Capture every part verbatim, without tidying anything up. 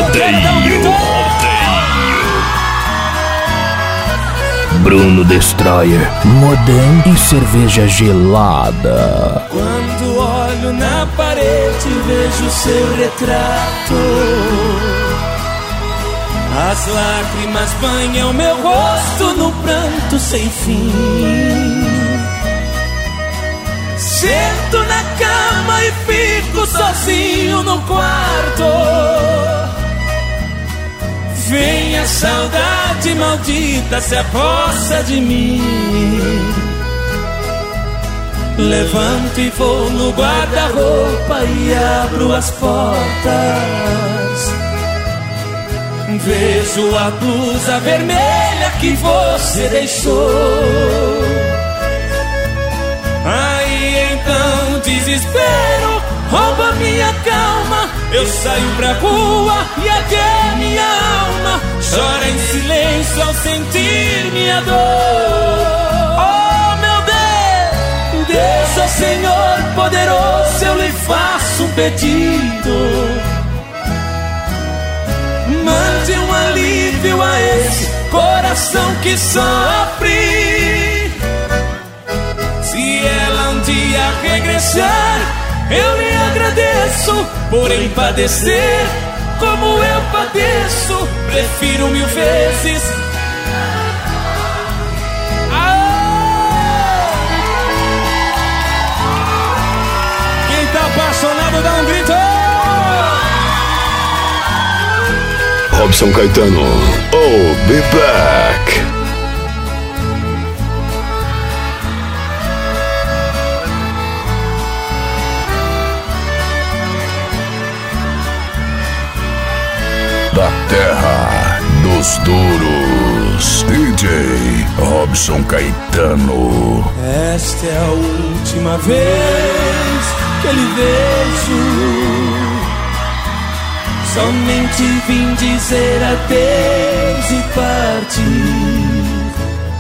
Rodeio. Bruno Destroyer, Modem e cerveja gelada. Quando olho na parede vejo seu retrato, as lágrimas banham meu rosto no pranto sem fim. Sento na cama e fico sozinho no quarto. Vem a saudade maldita, se apossa de mim. Levanto e vou no guarda-roupa e abro as portas. Vejo a blusa vermelha que você deixou. Aí então desespero rouba minha calma. Eu saio pra rua e até minha alma chora em silêncio ao sentir minha dor. Oh meu Deus, Deus, ó Senhor poderoso, eu lhe faço um pedido. Mande um alívio a esse coração que sofre. Se ela um dia regressar, eu lhe agradeço por padecer como eu padeço. Prefiro mil vezes. Ah! Quem tá apaixonado dá um grito. Robson Caetano, oh, be back. Da terra dos duros, D J Robson Caetano. Esta é a última vez que eu lhe vejo. Somente vim dizer adeus e partir.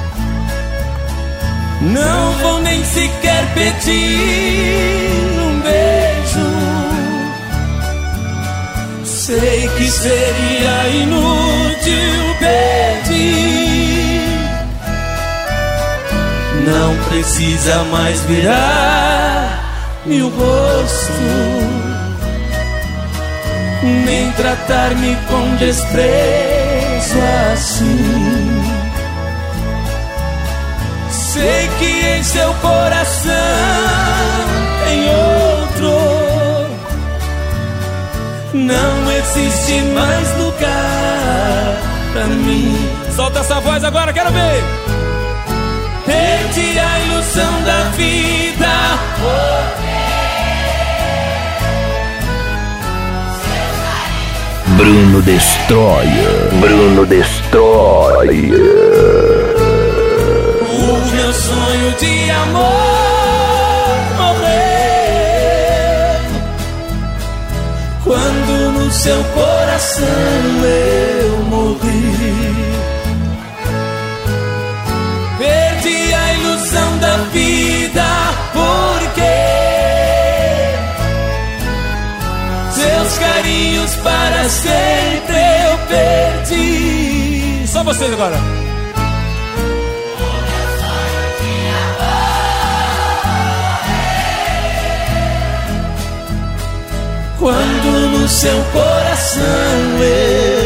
Não vou nem sequer pedir um beijo. Sei que seria inútil pedir. Não precisa mais virar meu rosto, nem tratar-me com desprezo assim. Sei que em seu coração tem outro. Não existe mais lugar pra mim. Solta essa voz agora, quero ver. Perdi a ilusão da vida. Bruno Destroyer, Bruno Destroyer. O meu sonho de amor morreu quando no seu coração eu morri. Perdi a ilusão da vida porque seus carinhos para sempre eu perdi. Só vocês agora. Quando no seu coração eu